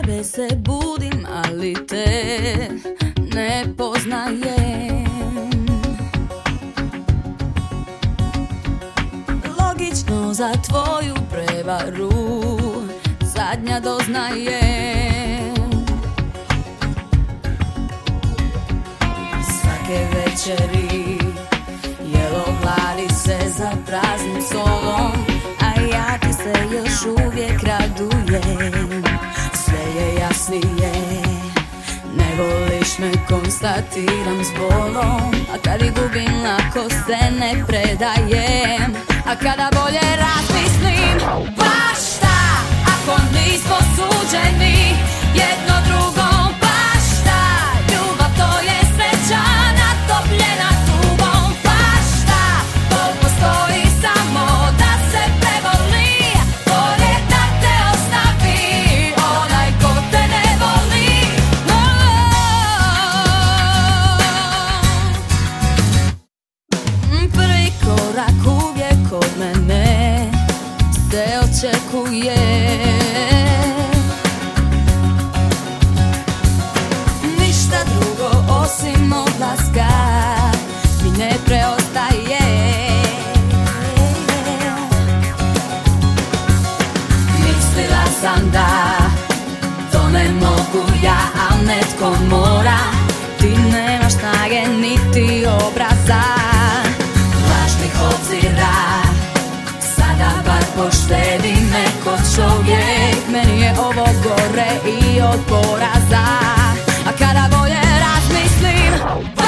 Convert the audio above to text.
tebe se budim, ali te ne poznajem. Logično za tvoju prevaru zadnja doznajem. Svake večeri jelo hladi se za praznim stolom, a ja ti se još uvijek radujem. Sve je jasnije, ne voliš me, konstatiram s bolom. A kad ih gubim lako se ne predajem. A kada bolje razmislim, baš šta ako nismo suđeni jedno drugom, baš šta ljubav to je sreća natopljena tugom, baš šta to postoji samo da se prevoli, bolje da te ostavi onaj ko te ne voli. Prvi korak uvijek od mene se očekuje. Ništa drugo osim odlaska mi ne preostaje. Mislila sam da to ne mogu ja, al netko mora. Ti nemaš snage niti obraza, lažnih obzira. Sada bar poštedi me ko čovjek, meni je ovo gore i od poraza. A kada bolje razmislim,